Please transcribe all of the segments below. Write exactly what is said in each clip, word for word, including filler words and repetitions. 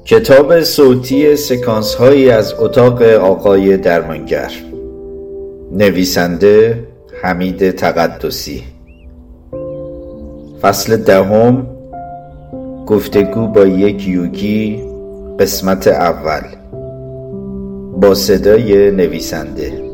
کتاب صوتی سکانس هایی از اتاق آقای درمانگر، نویسنده حمید تقدسی. فصل دهم، گفتگو با یک یوگی، قسمت اول، با صدای نویسنده.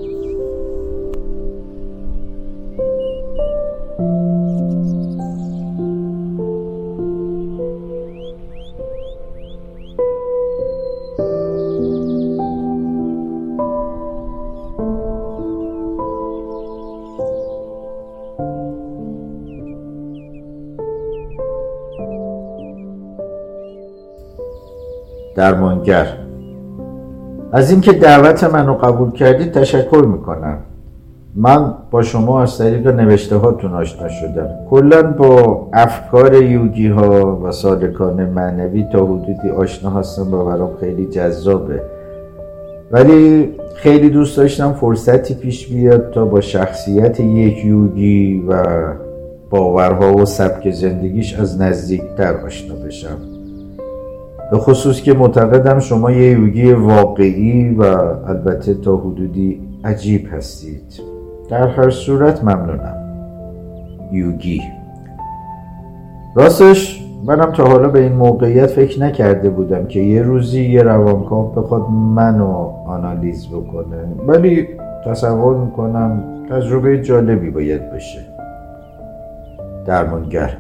درمانگر: از اینکه دعوت منو قبول کردید تشکر میکنم. من با شما از طریق نوشته هاتون آشنا شدم. کلاً با افکار یوگی ها و سالکان معنوی تا حدودی آشنا هستم و برام خیلی جذابه، ولی خیلی دوست داشتم فرصتی پیش بیاد تا با شخصیت یک یوگی و باورها و سبک زندگیش از نزدیکتر آشنا بشم، به خصوص که معتقدم شما یه یوگی واقعی و البته تا حدودی عجیب هستید. در هر صورت ممنونم. یوگی: راستش منم تا حالا به این موقعیت فکر نکرده بودم که یه روزی یه روانکاو بخواد منو آنالیز بکنه، ولی تصور میکنم تجربه جالبی باید بشه. درمانگر: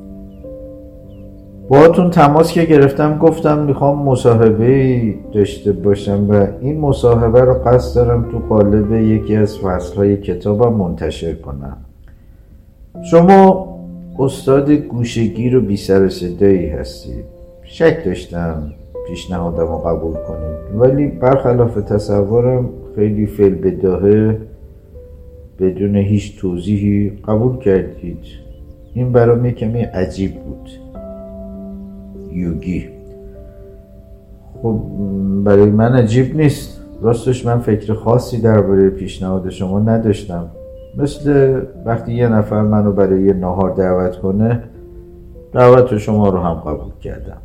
باهاتون تماس که گرفتم گفتم میخوام مصاحبه‌ای داشته باشم و این مصاحبه رو قصد دارم تو قالب یکی از فصلهای کتابم منتشر کنم. شما استاد گوشه‌گیر و بی سر و صدایی هستید. شک داشتم پیشنهادم رو قبول کنید، ولی برخلاف تصورم خیلی فی‌البداهه بدون هیچ توضیحی قبول کردید. این برام کمی عجیب بود. یوگی: خب برای من عجیب نیست. راستش من فکر خاصی درباره پیشنهاد شما نداشتم. مثل وقتی یه نفر منو برای یه نهار دعوت کنه، دعوت شما رو هم قبول کردم.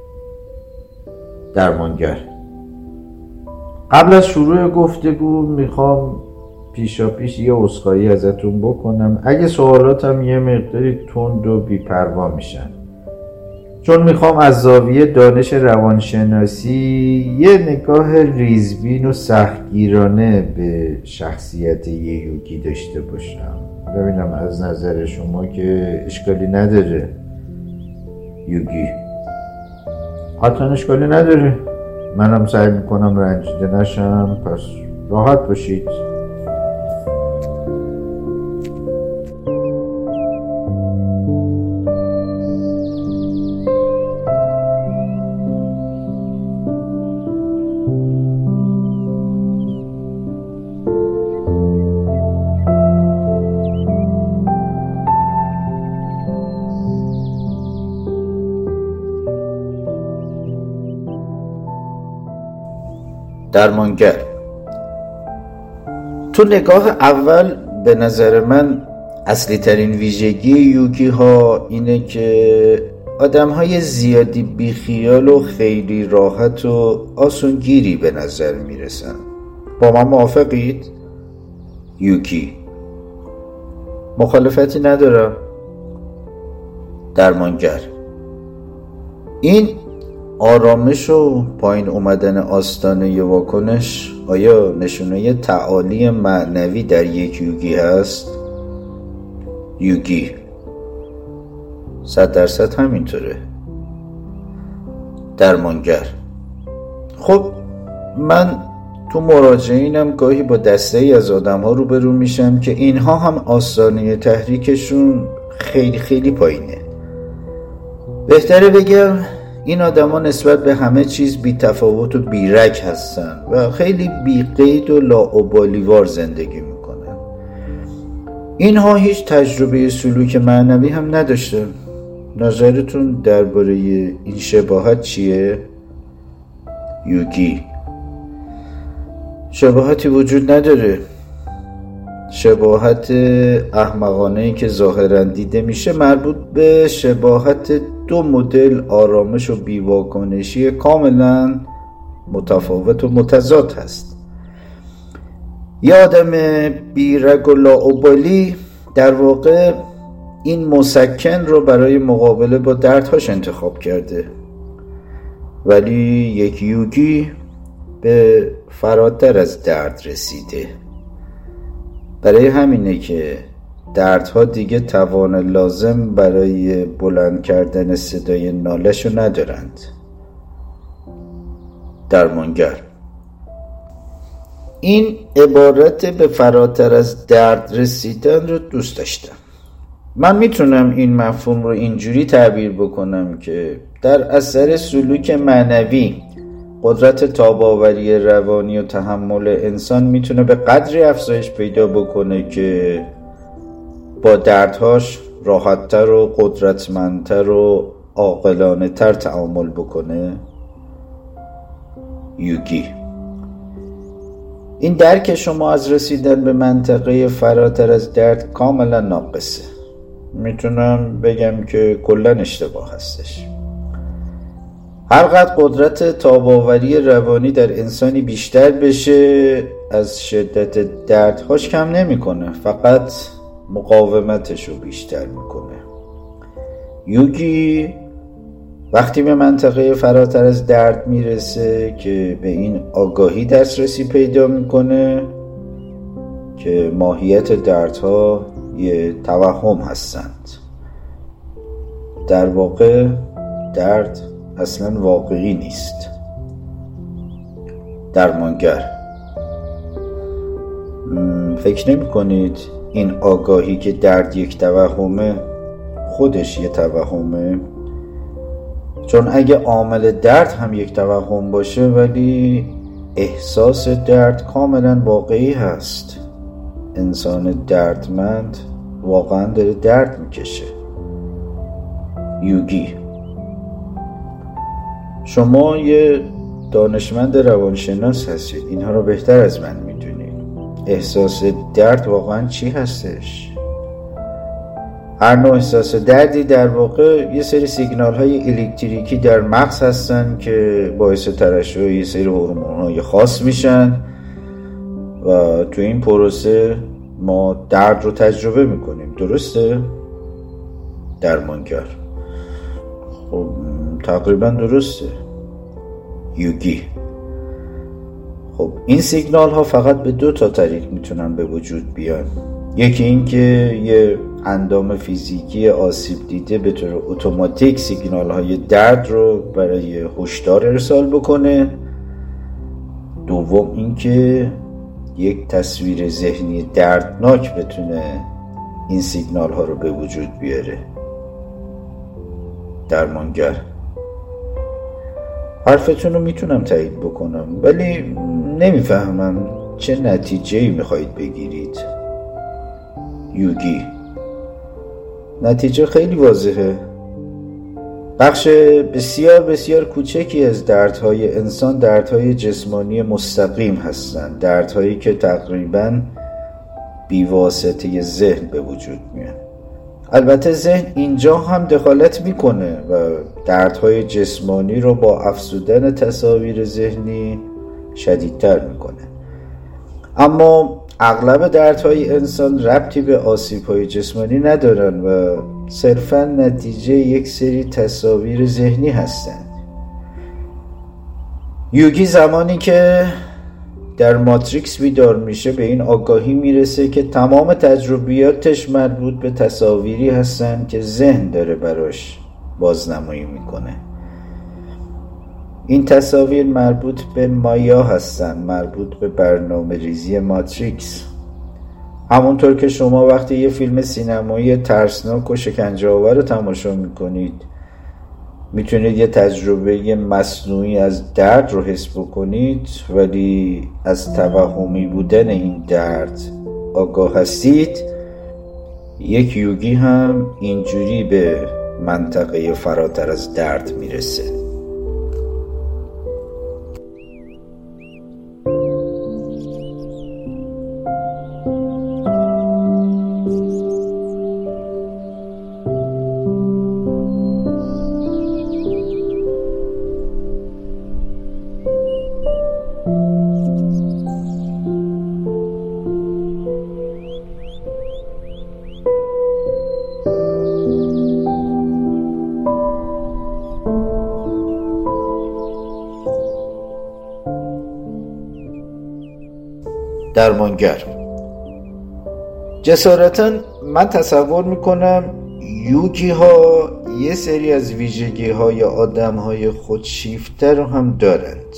درمانگر: قبل از شروع گفتگو میخوام پیشا پیش یه عذرخواهی ازتون بکنم اگه سوالاتم یه مقداری تند و بی‌پروا میشن، چون میخوام از زاویه دانش روانشناسی یه نگاه ریزبین و سختگیرانه به شخصیت یه یوگی داشته باشم. ببینم از نظر شما که اشکالی نداره. یوگی: قطعا اشکالی نداره. منم سعی میکنم رنجیده نشم، پس راحت باشید. درمانگر: تو نگاه اول به نظر من اصلی ترین ویژگی یوگی ها اینه که آدم های زیادی بیخیال و خیلی راحت و آسونگیری به نظر میرسن. با من موافقید؟ یوگی: مخالفتی ندارم. درمانگر: این آرامش و پایین اومدن آستانه واکنش آیا نشونه تعالی معنوی در یک یوگی هست؟ یوگی: صد درصد همینطوره. درمانگر: خب من تو مراجعینم گاهی با دسته ای از آدم ها روبرو میشم که اینها هم آستانه تحریکشون خیلی خیلی پایینه. بهتره بگم این آدم ها نسبت به همه چیز بی تفاوت و بی رگ هستن و خیلی بی قید و لاابالیوار زندگی میکنن. اینها هیچ تجربه سلوک معنوی هم نداشتن. نظرتون درباره این شباهت چیه؟ یوگی: شباهتی وجود نداره. شباهت احمقانه‌ای که ظاهراً دیده میشه مربوط به شباهت دو مدل آرامش و بیواکنشی کاملا متفاوت و متضاد هست. یه آدم بیرگ و لاابالی در واقع این مسکن رو برای مقابله با دردهاش انتخاب کرده، ولی یک یوگی به فراتر از درد رسیده. برای همینه که دردها دیگه توان لازم برای بلند کردن صدای ناله‌شو ندارند. درمانگر. این عبارت به فراتر از درد رسیدن رو دوست داشتم. من میتونم این مفهوم رو اینجوری تعبیر بکنم که در اثر سلوک معنوی قدرت تاب‌آوری روانی و تحمل انسان میتونه به قدری افزایش پیدا بکنه که با دردهاش راحت‌تر و قدرتمندتر و عاقلانه‌تر تعامل بکنه. یوگی. این درک شما از رسیدن به منطقه فراتر از درد کاملا ناقصه. میتونم بگم که کلا اشتباه هستش. هرقدر قدرت تاب‌آوری روانی در انسانی بیشتر بشه، از شدت دردهاش کم نمیکنه، فقط مقاومتش رو بیشتر میکنه. یوگی وقتی به منطقه فراتر از درد میرسه که به این آگاهی دسترسی پیدا میکنه که ماهیت دردها یه توهم هستند. در واقع درد اصلا واقعی نیست. درمانگر. فکر نمی کنید این آگاهی که درد یک توهمه خودش یه توهمه؟ چون اگه عامل درد هم یک توهم باشه ولی احساس درد کاملا واقعی هست. انسان دردمند واقعا داره درد میکشه. یوگی. شما یه دانشمند روانشناس هستید، اینها رو بهتر از من میدونید. احساس درد واقعا چی هستش؟ هر نوع احساس دردی در واقع یه سری سیگنال های الکتریکی در مغز هستن که باعث ترشح یه سری هورمون های خاص میشن و تو این پروسه ما درد رو تجربه میکنیم. درسته؟ درمانگر. خب تقریبا درسته. یوگی. خب این سیگنال ها فقط به دو تا طریق میتونن به وجود بیان. یکی این که یه اندام فیزیکی آسیب دیده به طور اتوماتیک سیگنال های درد رو برای هشدار ارسال بکنه. دوم این که یک تصویر ذهنی دردناک بتونه این سیگنال ها رو به وجود بیاره. درمانگر. حرفتون رو میتونم تایید بکنم ولی نمیفهمم چه نتیجه‌ای میخواید بگیرید. یوگی. نتیجه خیلی واضحه. بخش بسیار بسیار کوچکی از دردهای انسان دردهای جسمانی مستقیم هستند، دردهایی که تقریباً بیواسطه ذهن به وجود میان. البته ذهن اینجا هم دخالت میکنه و دردهای جسمانی رو با افزودن تصاویر ذهنی شدیدتر میکنه، اما اغلب دردهای انسان ربطی به آسیب‌های جسمانی ندارن و صرفاً نتیجه یک سری تصاویر ذهنی هستند. یوگی زمانی که در ماتریکس بیدار میشه به این آگاهی میرسه که تمام تجربیاتش مربوط به تصاویری هستن که ذهن داره براش بازنمایی میکنه. این تصاویر مربوط به مایا هستن، مربوط به برنامه ریزی ماتریکس. همونطور که شما وقتی یه فیلم سینمایی ترسناک و شکنجه‌آور رو تماشا میکنید میتونید یه تجربه مصنوعی از درد رو حس بکنید ولی از توهمی بودن این درد آگاه هستید. یک یوگی هم اینجوری به منطقه فراتر از درد میرسه. درمانگر: جسارتا من تصور میکنم یوگی ها یه سری از ویژگی های آدم های خودشیفته رو هم دارند.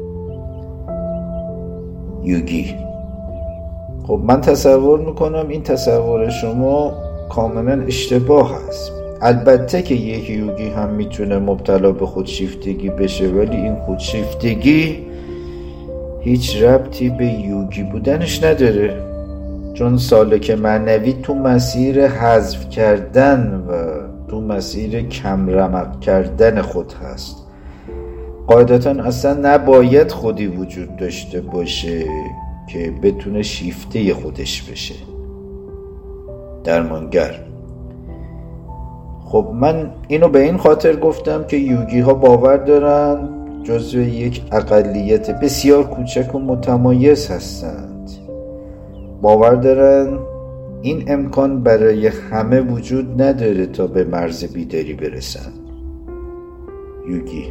یوگی: خب من تصور میکنم این تصور شما کاملا اشتباه است. البته که یک یوگی هم میتونه مبتلا به خودشیفتگی بشه، ولی این خودشیفتگی هیچ ربطی به یوگی بودنش نداره، چون سالک معنوی تو مسیر حذف کردن و تو مسیر کم رمق کردن خود هست. قاعدتا اصلا نباید خودی وجود داشته باشه که بتونه شیفته خودش بشه. درمانگر: خب من اینو به این خاطر گفتم که یوگی ها باور دارن جزو یک اقلیت بسیار کوچک و متمایز هستند. باور دارن این امکان برای همه وجود نداره تا به مرز بیداری برسن. یوگی: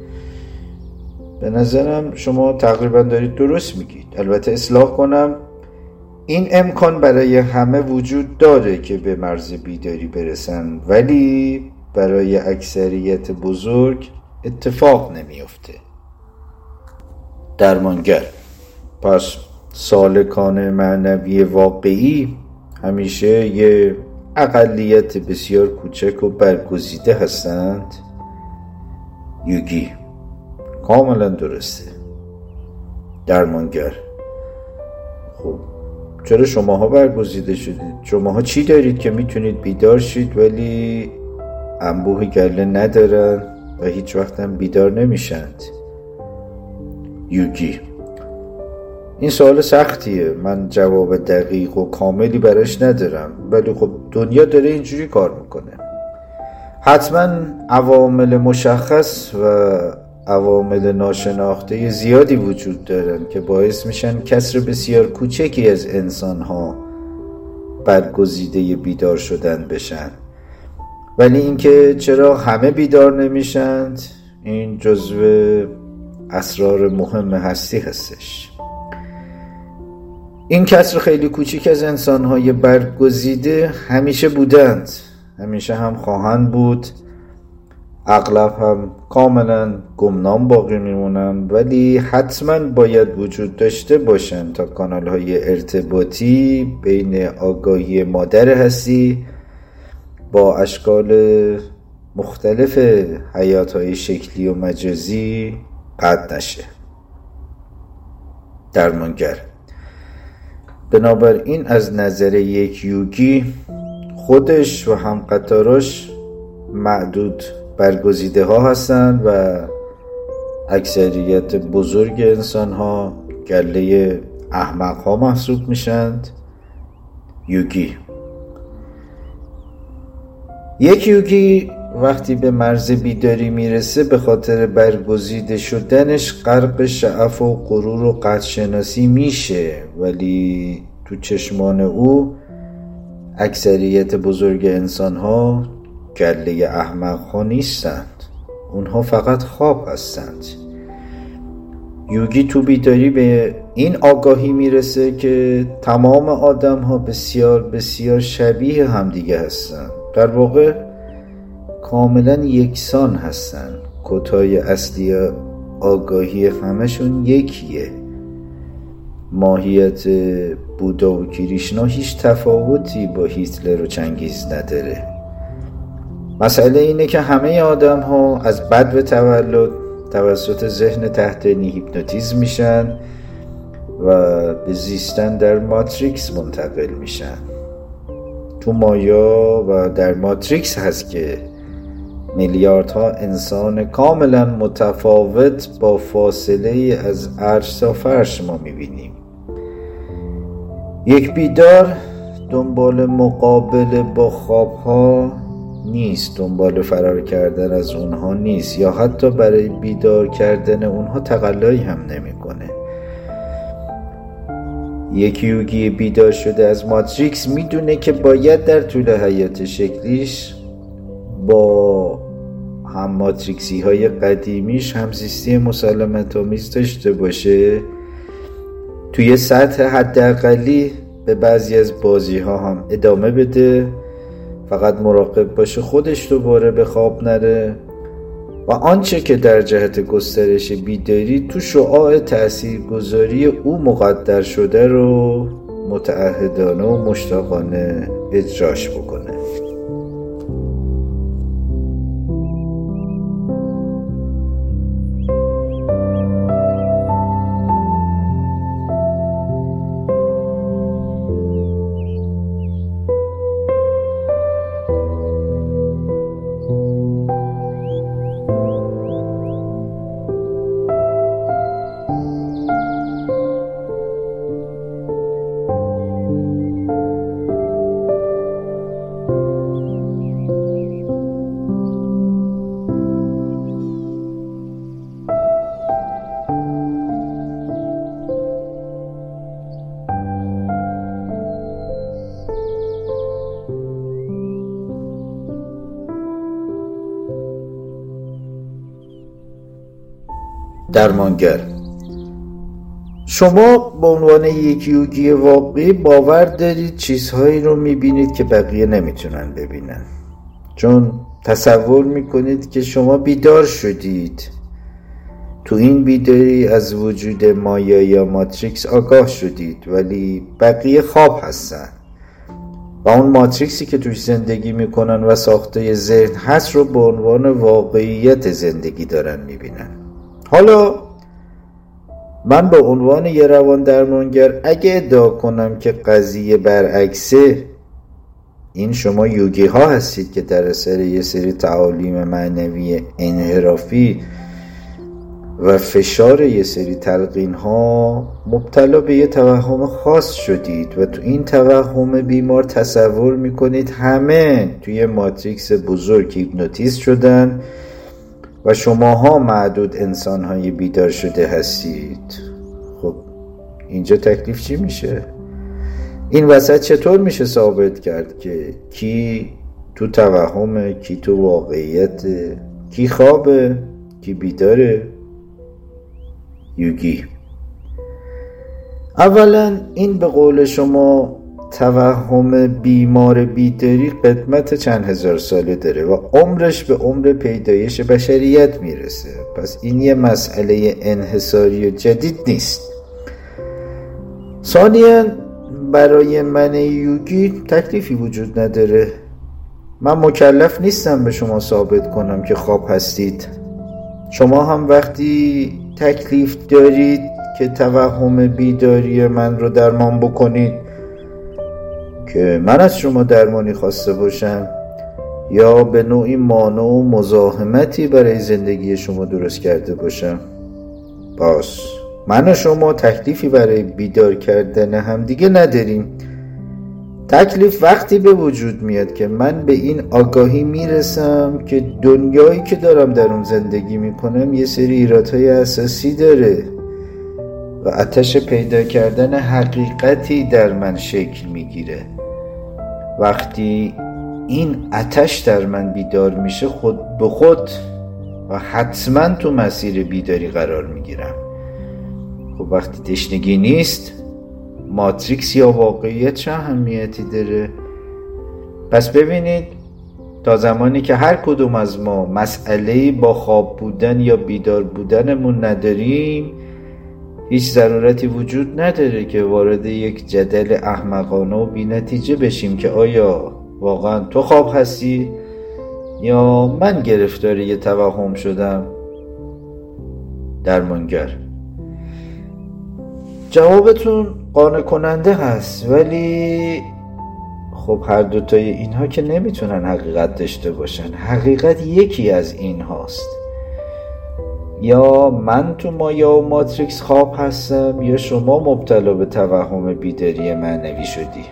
به نظرم شما تقریبا دارید درست میگید. البته اصلاح کنم، این امکان برای همه وجود داره که به مرز بیداری برسن، ولی برای اکثریت بزرگ اتفاق نمیفته. درمانگر: پس سالکان معنوی واقعی همیشه یه اقلیت بسیار کوچک و برگزیده هستند؟ یوگی: کاملا درسته. درمانگر: خب چرا شماها برگزیده شدید؟ شماها چی دارید که میتونید بیدار شید ولی انبوه گله ندارن و هیچ وقت هم بیدار نمیشند؟ یوگی: این سوال سختیه، من جواب دقیق و کاملی براش ندارم، ولی خب دنیا داره اینجوری کار میکنه. حتما عوامل مشخص و عوامل ناشناخته زیادی وجود دارن که باعث میشن کسر بسیار کوچکی از انسانها برگزیده بیدار شدن بشن، ولی اینکه چرا همه بیدار نمیشند این جزو اسرار مهم هستی هستش. این کسر خیلی کوچیک از انسانهای برگزیده همیشه بودند، همیشه هم خواهند بود، اغلب هم کاملا گمنام باقی میمونن، ولی حتما باید وجود داشته باشن تا کانال های ارتباطی بین آگاهی مادر هستی با اشکال مختلف حیات های شکلی و مجازی قطع نشه. درمانگر: بنابراین از نظر یک یوگی خودش و هم قطاراش معدود برگزیده ها هستند و اکثریت بزرگ انسان ها گله احمق ها محسوب میشند. یوگی: یک یوگی وقتی به مرز بیداری میرسه به خاطر برگزیده شدنش غرق شعف و غرور و قدرشناسی میشه، ولی تو چشمان او اکثریت بزرگ انسان ها گله احمق ها نیستند، اونها فقط خواب هستند. یوگی تو بیداری به این آگاهی میرسه که تمام آدم ها بسیار بسیار شبیه همدیگه هستند، در واقع کاملا یکسان هستند. کدهای اصلی آگاهی همشون یکیه. ماهیت بودا و کریشنا هیچ تفاوتی با هیتلر و چنگیز نداره. مسئله اینه که همه آدم ها از بدو تولد توسط ذهن تحتانی هیپنوتیزم میشن و به زیستن در ماتریکس منتقل میشن. تو مایا و در ماتریکس هست که میلیاردها انسان کاملا متفاوت با فاصله از عرش تا فرش ما میبینیم. یک بیدار دنبال مقابله با خوابها نیست، دنبال فرار کردن از اونها نیست، یا حتی برای بیدار کردن اونها تقلایی هم نمیکنه. یک یوگی بیدار شده از ماتریکس میدونه که باید در طول حیات شکلیش با هم ماتریکسی های قدیمیش همزیستی مسالمت آمیز داشته باشه. تو توی سطح حداقلی به بعضی از بازی ها هم ادامه بده، فقط مراقب باشه خودش دوباره به خواب نره و آنچه که در جهت گسترش بیداری تو شعاع تاثیرگذاری او مقدر شده رو متعهدانه و مشتاقانه اجراش بکنه. درمانگر، شما به عنوان یک یوگی واقعی باور دارید چیزهایی رو میبینید که بقیه نمیتونن ببینن، چون تصور میکنید که شما بیدار شدید. تو این بیداری از وجود مایا یا ماتریکس آگاه شدید، ولی بقیه خواب هستن و اون ماتریکسی که توش زندگی میکنن و ساخته ذهن هست رو به عنوان واقعیت زندگی دارن میبینن. حالا من به عنوان یه روان درمانگر اگه ادعا کنم که قضیه برعکسه، این شما یوگی ها هستید که در اثر یه سری تعالیم معنوی انحرافی و فشار یه سری تلقین ها مبتلا به یه توهم خاص شدید و تو این توهم بیمار تصور میکنید همه توی ماتریکس بزرگ هیپنوتیزم شدن و شماها معدود انسان‌های بیدار شده هستید. خب اینجا تکلیف چی میشه؟ این وسط چطور میشه ثابت کرد که کی تو توهمه، کی تو واقعیت، کی خوابه، کی بیداره؟ یوگی، اولا این به قول شما توهم بیمار بیداری قدمت چند هزار ساله داره و عمرش به عمر پیدایش بشریت میرسه، پس این یه مسئله انحصاری جدید نیست. ثانیاً برای من یوگی تکلیفی وجود نداره. من مکلف نیستم به شما ثابت کنم که خواب هستید. شما هم وقتی تکلیف دارید که توهم بیداری من رو درمان بکنید که من از شما درمانی خواسته باشم یا به نوعی مانع و مزاحمتی برای زندگی شما درست کرده باشم، باز من و شما تکلیفی برای بیدار کردن هم دیگه نداریم. تکلیف وقتی به وجود میاد که من به این آگاهی میرسم که دنیایی که دارم در اون زندگی میکنم یه سری ایرادهای اساسی داره و آتش پیدا کردن حقیقتی در من شکل میگیره. وقتی این آتش در من بیدار میشه خود به خود و حتما تو مسیر بیداری قرار میگیرم. خب وقتی تشنگی نیست، ماتریکس یا واقعیت چه اهمیتی داره؟ پس ببینید، تا زمانی که هر کدوم از ما مسئله‌ای با خواب بودن یا بیدار بودنمون نداریم، هیچ ضرورتی وجود نداره که وارد یک جدل احمقانه و بی نتیجه بشیم که آیا واقعا تو خواب هستی یا من گرفتار یه توهم شدم. درمانگر، جوابتون قانع کننده هست، ولی خب هر دوتای اینها که نمیتونن حقیقت داشته باشن. حقیقت یکی از این هاست، یا من تو مایا و ماتریکس خواب هستم یا شما مبتلا به توهم بیداری معنوی شدی.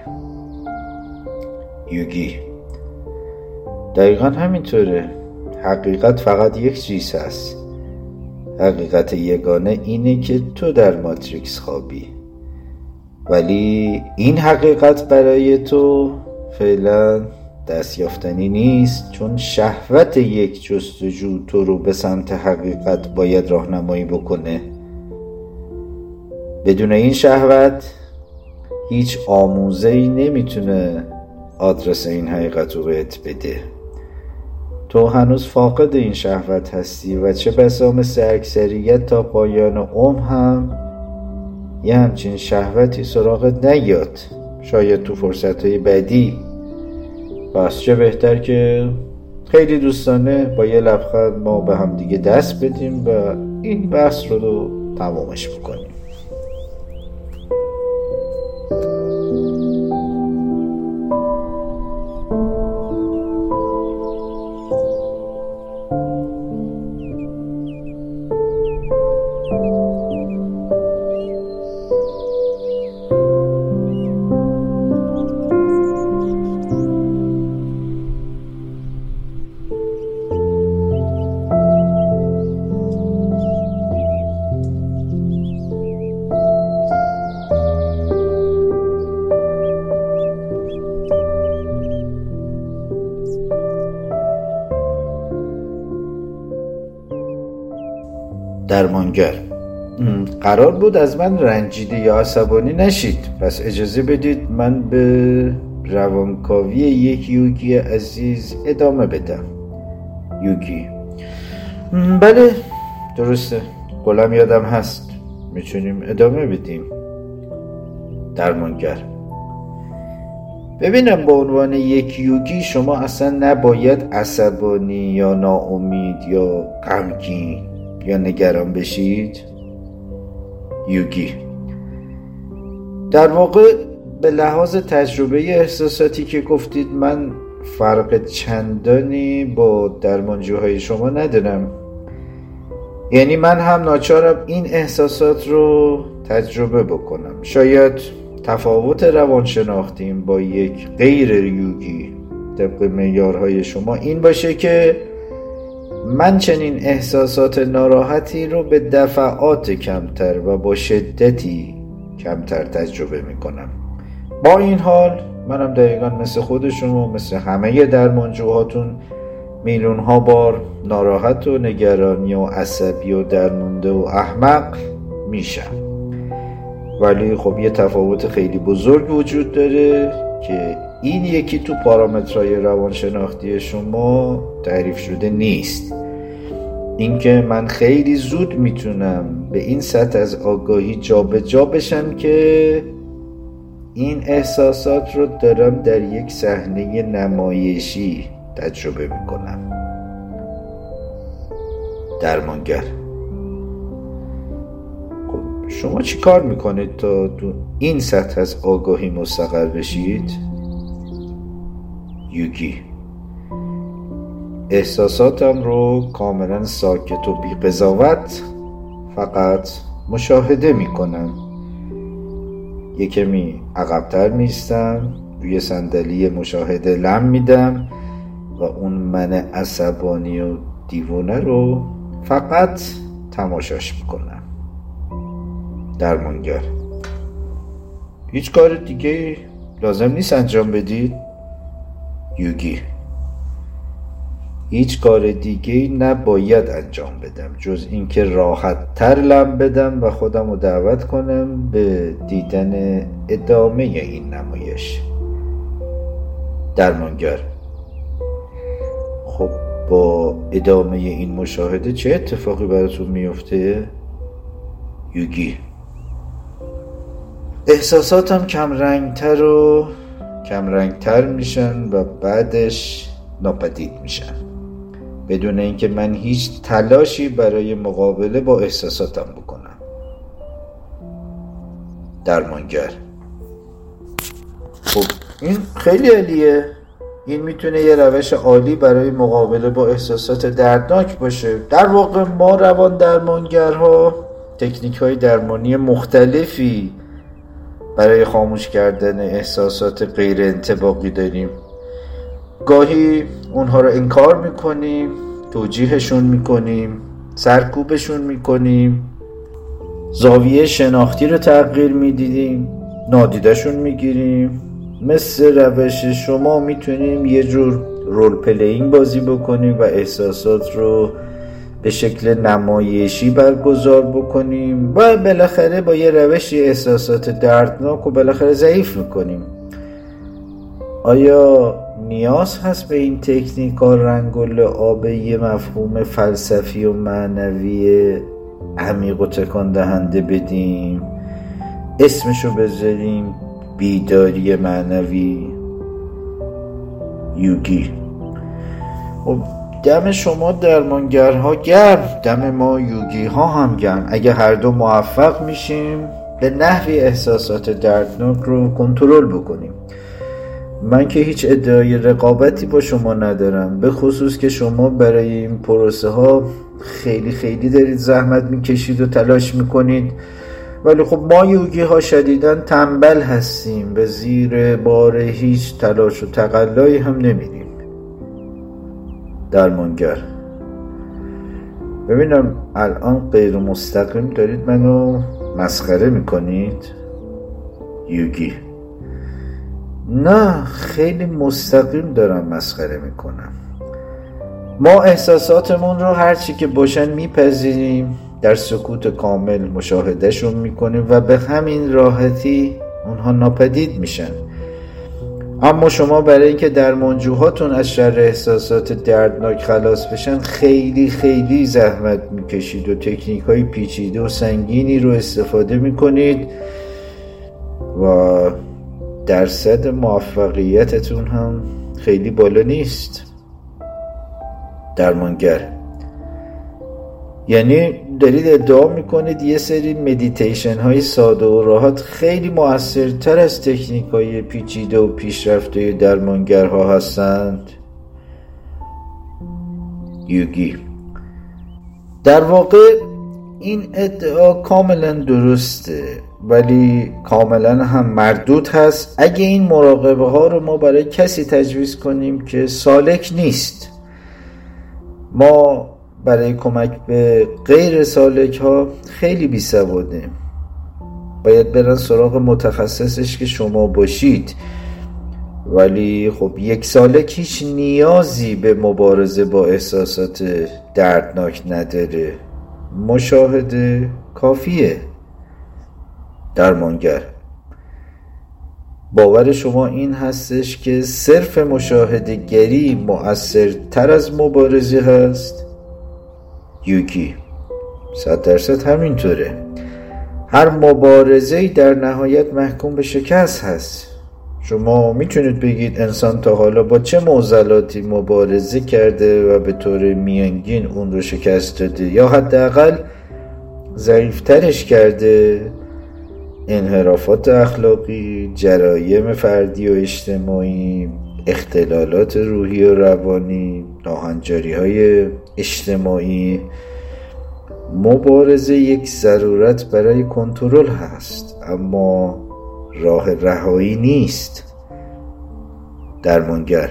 یوگی، دقیقا همینطوره. حقیقت فقط یک چیز هست. حقیقت یگانه اینه که تو در ماتریکس خوابی، ولی این حقیقت برای تو فعلا دستیافتنی نیست، چون شهوت یک جستجو تو رو به سمت حقیقت باید راهنمایی بکنه. بدون این شهوت هیچ آموزه‌ای نمیتونه آدرس این حقیقت رو بهت بده. تو هنوز فاقد این شهوت هستی و چه بسا مثل اکثریت تا پایان عمر هم یه همچین شهوتی سراغت نیاد، شاید تو فرصتهای بعدی. پس چه بهتر که خیلی دوستانه با یه لبخند ما به هم دیگه دست بدیم و این بحث رو تمامش بکنیم. درمانگر: قرار بود از من رنجیده یا عصبانی نشید، پس اجازه بدید من به روانکاوی یک یوگی عزیز ادامه بدم. یوگی: بله درسته، قولم یادم هست، میتونیم ادامه بدیم. درمانگر: ببینم به عنوان یک یوگی شما اصلا نباید عصبانی یا ناامید یا غمگین یا نگران بشید. یوگی: در واقع به لحاظ تجربه احساساتی که گفتید من فرق چندانی با درمانجوهای شما ندارم، یعنی من هم ناچارم این احساسات رو تجربه بکنم. شاید تفاوت روانشناختیم با یک غیر یوگی طبق معیارهای شما این باشه که من چنین احساسات ناراحتی رو به دفعات کمتر و با شدتی کمتر تجربه میکنم. با این حال منم دقیقا مثل خود شما، مثل همه درمانجوهاتون میلیون‌ها بار ناراحت و نگرانی و عصبی و درمونده و احمق میشم. ولی خب یه تفاوت خیلی بزرگ وجود داره که این یکی تو پارامترهای روانشناختی شما تعریف شده نیست. اینکه من خیلی زود میتونم به این سطح از آگاهی جا به جا بشم که این احساسات رو دارم در یک صحنه نمایشی تجربه میکنم. درمانگر: خب شما چی کار میکنید تا تو این سطح از آگاهی مستقر بشید؟ یوگی: احساساتم رو کاملا ساکت و بی قضاوت فقط مشاهده میکنم. یک کمی عقب‌تر میستم، روی صندلی مشاهده لم میدم و اون من عصبانی و دیوانه رو فقط تماشاش میکنم. درمانگر: هیچ کار دیگه لازم نیست انجام بدید؟ یوگی: هیچ کار دیگه نباید انجام بدم جز اینکه راحت تر لم بدم و خودم رو دعوت کنم به دیدن ادامه این نمایش. درمانگر: خب با ادامه این مشاهده چه اتفاقی براتون میفته؟ یوگی: احساساتم کم رنگتر و کم رنگتر میشن و بعدش ناپدید میشن بدون اینکه من هیچ تلاشی برای مقابله با احساساتم بکنم. درمانگر: خب این خیلی عالیه، این میتونه یه روش عالی برای مقابله با احساسات دردناک باشه. در واقع ما روان درمانگرها تکنیک های درمانی مختلفی برای خاموش کردن احساسات غیر انطباقی داریم. گاهی اونها رو انکار میکنیم، توجیهشون میکنیم، سرکوبشون میکنیم، زاویه شناختی رو تغییر میدیم، نادیدشون میگیریم. مثل روش شما میتونیم یه جور رول پلیینگ بازی بکنیم و احساسات رو به شکل نمایشی برگزار بکنیم و بالاخره با یه روشی احساسات دردناک و بالاخره ضعیف میکنیم. آیا نیاز هست به این تکنیک ها رنگ و لعاب یه مفهوم فلسفی و معنوی عمیق و تکان دهنده بدیم؟ اسمشو بذاریم بیداری معنوی، یوگی. خب دم شما درمانگرها گرم، دم ما یوگی ها هم گرم. اگه هر دو موفق میشیم به نحوی احساسات دردناک رو کنترل بکنیم. من که هیچ ادعای رقابتی با شما ندارم، به خصوص که شما برای این پروسه ها خیلی خیلی دارید زحمت میکشید و تلاش میکنید، ولی خب ما یوگی ها شدیداً تنبل هستیم، به زیر بار هیچ تلاش و تقلایی هم نمیریم. درمانگر: ببینم الان غیر مستقیم دارید منو مسخره میکنید؟ یوگی: نه، خیلی مستقیم دارم مسخره میکنم. ما احساساتمون رو هرچی که باشن میپذیریم، در سکوت کامل مشاهدهشون میکنیم و به همین راحتی اونها ناپدید میشن. اما شما برای اینکه درمانجوهاتون از شر احساسات دردناک خلاص بشن خیلی خیلی زحمت میکشید و تکنیک های پیچیده و سنگینی رو استفاده میکنید و درصد موفقیتتون هم خیلی بالا نیست. درمانگر: یعنی دارید ادعا میکنید یه سری مدیتیشن های ساده و راحت خیلی مؤثرتر از تکنیک های پیچیده و پیشرفته درمانگرها هستند؟ یوگی: در واقع این ادعا کاملا درسته، ولی کاملا هم مردود هست اگه این مراقبه ها رو ما برای کسی تجویز کنیم که سالک نیست. ما برای کمک به غیر سالک ها خیلی بی سوادیم. باید برن سراغ متخصصش که شما باشید، ولی خب یک سالک هیچ نیازی به مبارزه با احساسات دردناک نداره، مشاهده کافیه. درمانگر: باور شما این هستش که صرف مشاهده گری مؤثرتر از مبارزه هست؟ یوگی: صد درصد همینطوره. هر مبارزه‌ای در نهایت محکوم به شکست هست. شما میتونید بگید انسان تا حالا با چه معضلاتی مبارزه کرده و به طور میانگین اون رو شکست داده یا حداقل ضعیفترش کرده. انحرافات اخلاقی، جرایم فردی و اجتماعی، اختلالات روحی و روانی، ناهنجاری‌های اجتماعی. مبارزه یک ضرورت برای کنترل هست، اما راه رهایی نیست. درمانگر: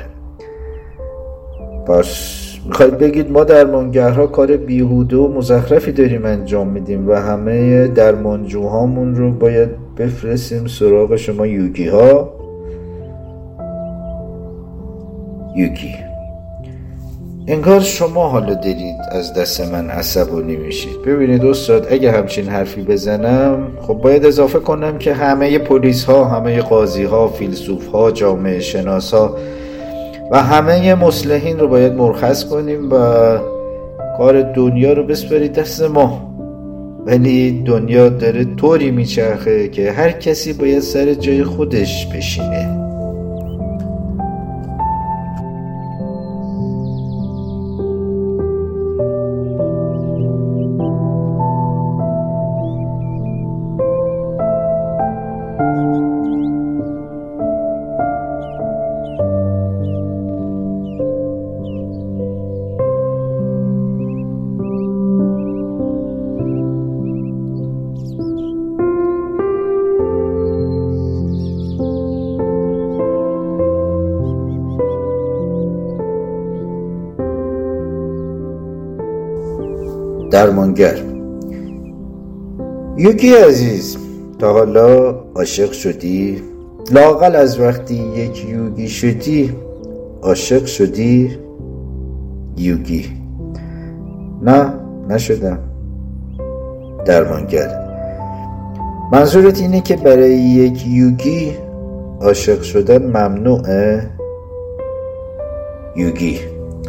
پس میخواید بگید ما درمانگرها کار بیهوده و مزخرفی داریم انجام میدیم و همه درمانجوهامون رو باید بفرستیم سراغ شما یوگی ها؟ یوگی: انگار شما حالا دارید از دست من عصبانی میشید. ببینید استاد، اگه همچین حرفی بزنم خب باید اضافه کنم که همه پلیس ها، همه قاضی ها، فیلسوف ها، جامعه شناس ها و همه مصلحین رو باید مرخص کنیم و کار دنیا رو بسپارید دست ما. ولی دنیا داره طوری میچرخه که هر کسی باید سر جای خودش بشینه. درمانگر: یوگی عزیز، تا حالا عاشق شدی؟ لااقل از وقتی یک یوگی شدی عاشق شدی؟ یوگی: نه نشدم. درمانگر: منظورت اینه که برای یک یوگی عاشق شدن ممنوعه؟ یوگی: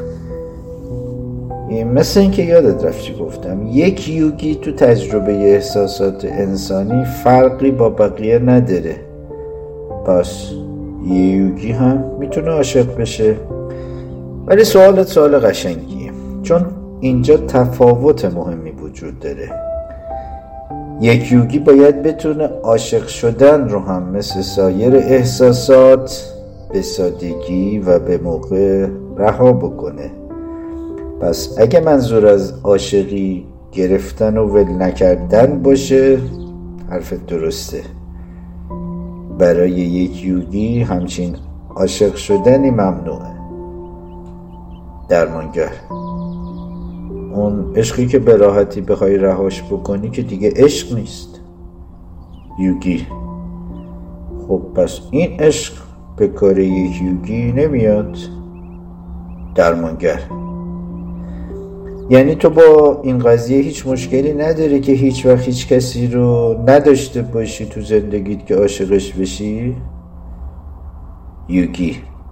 مثل این که یادت رفت چی گفتم، یک یوگی تو تجربه احساسات انسانی فرقی با بقیه نداره. پس یه یوگی هم میتونه عاشق بشه. ولی سوالت سوال قشنگیه، چون اینجا تفاوت مهمی وجود داره. یک یوگی باید بتونه عاشق شدن رو هم مثل سایر احساسات به سادگی و به موقع رها بکنه. پس اگه منظور از عاشقی گرفتن و ول نکردن باشه، حرفت درسته. برای یک یوگی همچین عاشق شدنی ممنوعه. درمانگر: اون عشقی که به راحتی بخوای رهاش بکنی که دیگه عشق نیست. یوگی: خب پس این عشق به کار یک یوگی نمیاد. درمانگر: یعنی تو با این قضیه هیچ مشکلی نداری که هیچ وقت هیچ کسی رو نداشته باشی تو زندگیت که عاشقش بشی؟ یوگی: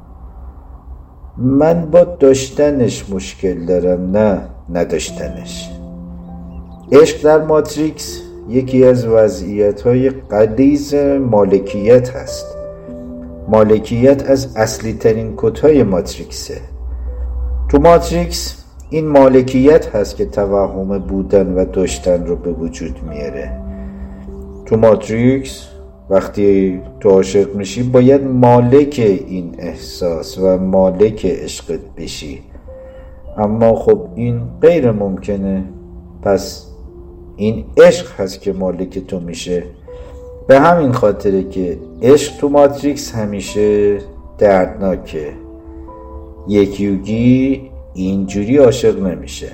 من با داشتنش مشکل دارم، نه نداشتنش. عشق در ماتریکس یکی از وضعیت‌های غلیظ مالکیت هست. مالکیت از اصلی ترین کدهای ماتریکسه. تو ماتریکس این مالکیت هست که توهم بودن و داشتن رو به وجود میاره. تو ماتریکس وقتی تو عاشق میشی باید مالک این احساس و مالک عشقت بشی، اما خب این غیر ممکنه. پس این عشق هست که مالک تو میشه. به همین خاطره که عشق تو ماتریکس همیشه دردناکه. یک یوگی اینجوری عاشق نمیشه.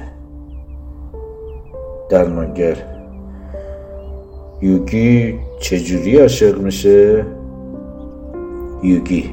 درمانگر: یوگی چجوری عاشق میشه؟ یوگی: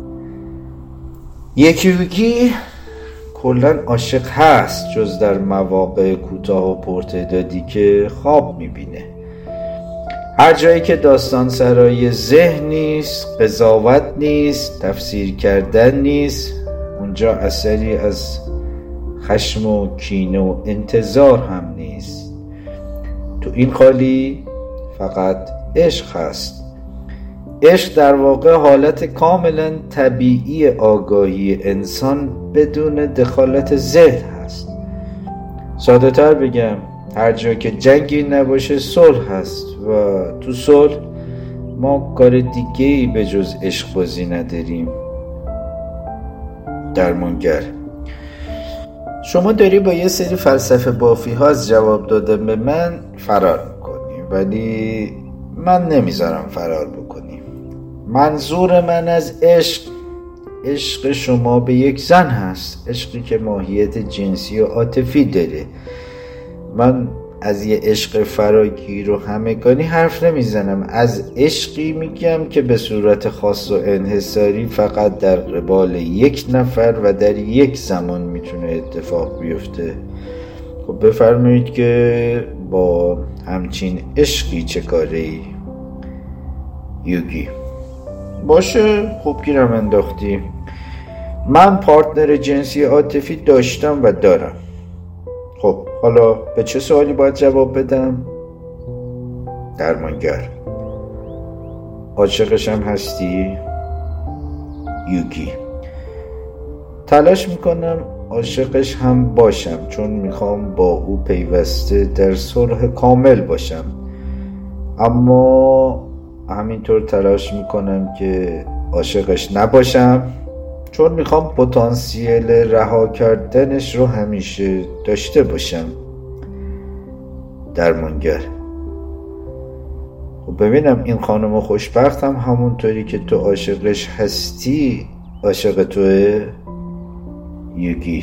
یک یوگی کلن عاشق هست جز در مواقع کوتاه و پرتعدادی که خواب میبینه. هر جایی که داستان سرای ذهن نیست، قضاوت نیست، تفسیر کردن نیست، اونجا اثری از خشم و کینه و انتظار هم نیست. تو این خالی فقط عشق هست. عشق در واقع حالت کاملا طبیعی آگاهی انسان بدون دخالت ذهن هست. ساده تر بگم، هر جا که جنگی نباشه صلح هست و تو صلح ما کار دیگه‌ای به جز عشق بازی نداریم. درمانگر: شما داری با یه سری فلسفه بافی ها از جواب دادن به من فرار میکنی، ولی من نمیذارم فرار بکنی. منظور من از عشق، عشق شما به یک زن هست، عشقی که ماهیت جنسی و عاطفی داره. من از یه عشق فراگیر و همگانی حرف نمیزنم، از عشقی میگم که به صورت خاص و انحصاری فقط در قبال یک نفر و در یک زمان میتونه اتفاق بیفته. خب بفرمایید که با همچین عشقی چه کاری؟ یوگی: باشه، خوب گیرم انداختی. من پارتنر جنسی عاطفی داشتم و دارم. خب حالا به چه سوالی باید جواب بدم؟ درمانگر: عاشقشم هستی؟ یوگی: تلاش میکنم عاشقش هم باشم، چون میخوام با او پیوسته در صلح کامل باشم، اما همینطور تلاش میکنم که عاشقش نباشم، چون میخوام پتانسیل رها کردنش رو همیشه داشته باشم. درمانگر: خب ببینم این خانم خوشبخت هم همونطوری که تو عاشقش هستی عاشق توه؟ یوگی: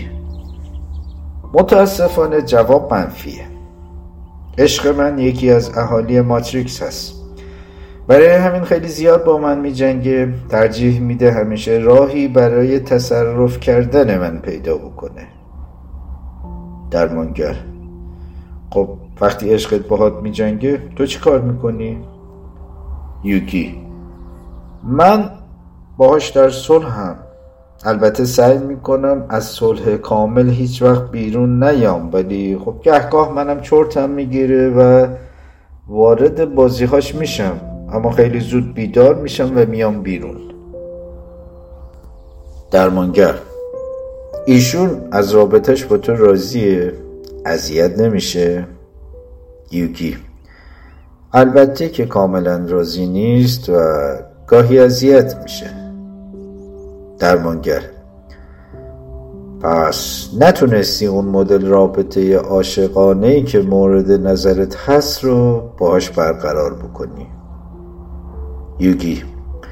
متاسفانه جواب منفیه. عشق من یکی از اهالی ماتریکس هست، برای همین خیلی زیاد با من می جنگه، ترجیح میده همیشه راهی برای تصرف کردن من پیدا بکنه. درمانگر: خب وقتی عشقت باهات می جنگه تو چی کار میکنی؟ یوگی: من باهاش در صلحم، البته سعی میکنم از صلح کامل هیچ وقت بیرون نیام، ولی خب گهگاه منم چرتم میگیره و وارد بازیهاش میشم، اما خیلی زود بیدار میشم و میام بیرون. درمانگر: ایشون از رابطش با تو راضیه؟ اذیت نمیشه؟ یوگی: البته که کاملا راضی نیست و گاهی اذیت میشه. درمانگر: پس نتونستی اون مدل رابطه عاشقانه‌ای که مورد نظرت هست رو باهاش برقرار بکنی. یوگی: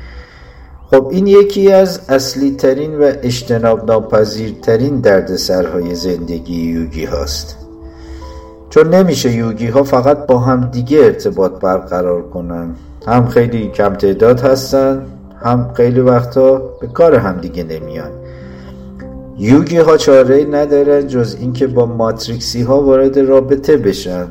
خب این یکی از اصلی ترین و اجتناب ناپذیرترین دردسرهای زندگی یوگی هاست، چون نمیشه یوگی ها فقط با هم دیگه ارتباط برقرار کنن، هم خیلی کم تعداد هستن، هم خیلی وقتا به کار هم دیگه نمیان. یوگی ها چاره‌ای ندارن جز اینکه با ماتریکسی ها وارد رابطه بشن.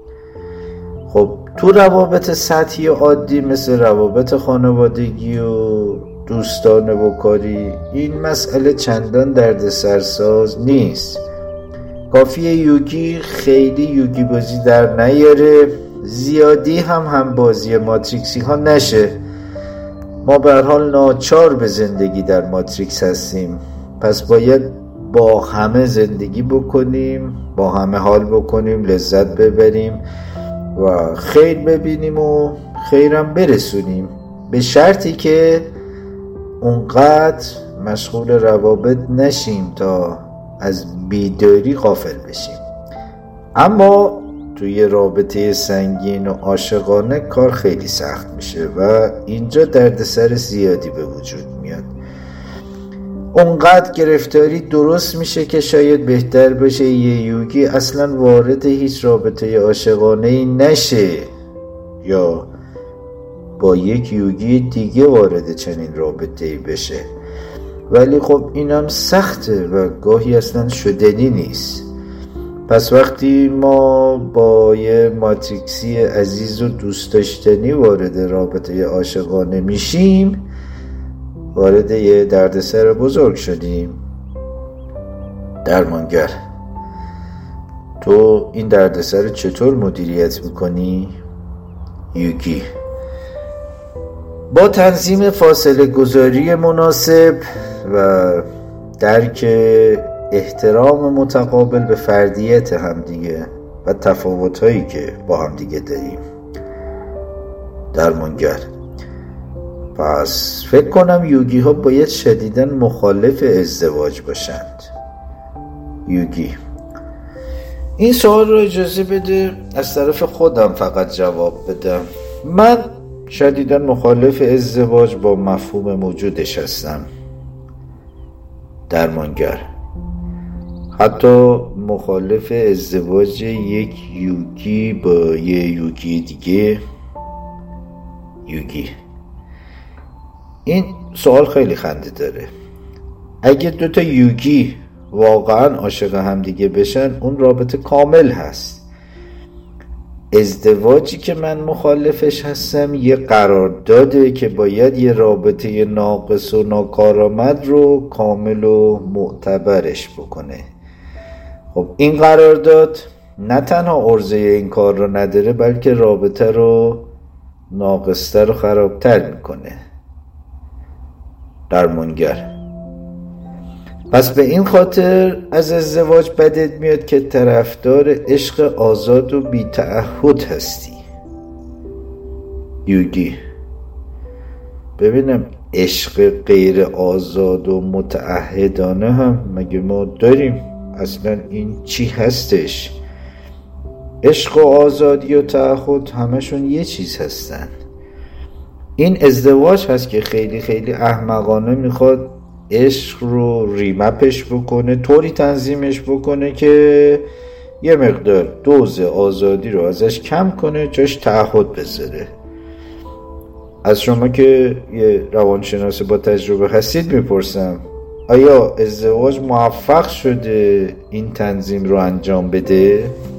خب تو روابط سطحی عادی مثل روابط خانوادگی و دوستانه و کاری این مسئله چندان دردسرساز نیست. کافیه یوگی خیلی یوگی بازی در نیاره، زیادی هم هم بازی ماتریکسی ها نشه. ما به هر حال ناچار به زندگی در ماتریکس هستیم، پس باید با همه زندگی بکنیم، با همه حال بکنیم، لذت ببریم و خیر ببینیم و خیرم برسونیم، به شرطی که اونقدر مشغول روابط نشیم تا از بیداری غافل بشیم. اما توی رابطه سنگین و عاشقانه کار خیلی سخت میشه و اینجا دردسر زیادی به وجود میاد. اونقدر گرفتاری درست میشه که شاید بهتر بشه یه یوگی اصلا وارد هیچ رابطه عاشقانه‌ای نشه یا با یک یوگی دیگه وارد چنین رابطه‌ای بشه، ولی خب اینم سخته و گاهی اصلا شدنی نیست. پس وقتی ما با یه ماتریکسی عزیز و دوست داشتنی وارد رابطه عاشقانه میشیم، وارد یه دردسر بزرگ شدیم. درمانگر: تو این دردسر چطور مدیریت میکنی؟ یوگی: با تنظیم فاصله گذاری مناسب و درک احترام متقابل به فردیت همدیگه و تفاوت‌هایی که با همدیگه داریم. درمانگر: پس فکر کنم یوگی ها باید شدیداً مخالف ازدواج باشند. یوگی: این سوال رو اجازه بده از طرف خودم فقط جواب بدم. من شدیداً مخالف ازدواج با مفهوم موجودش هستم. درمانگر: حتی مخالف ازدواج یک یوگی با یه یوگی دیگه؟ یوگی: این سوال خیلی خنده داره. اگه دوتا یوگی واقعا عاشق هم دیگه بشن اون رابطه کامل هست. ازدواجی که من مخالفش هستم یه قرارداده که باید یه رابطه ناقص و ناکارآمد رو کامل و معتبرش بکنه. خب این قرارداد نه تنها عرضه این کار رو نداره بلکه رابطه رو ناقصتر و خرابتر میکنه. درمانگر: پس به این خاطر از ازدواج بدت میاد که طرفدار عشق آزاد و بی تعهد هستی. یوگی: ببینم عشق غیر آزاد و متعهدانه هم مگه ما داریم؟ اصلا این چی هستش؟ عشق و آزادی و تعهد همشون یه چیز هستن. این ازدواج هست که خیلی خیلی احمقانه میخواد عشق رو ریمپش بکنه، طوری تنظیمش بکنه که یه مقدار دوز آزادی رو ازش کم کنه، جاش تعهد بذاره. از شما که یه روانشناس با تجربه هستید میپرسم آیا ازدواج موفق شده این تنظیم رو انجام بده؟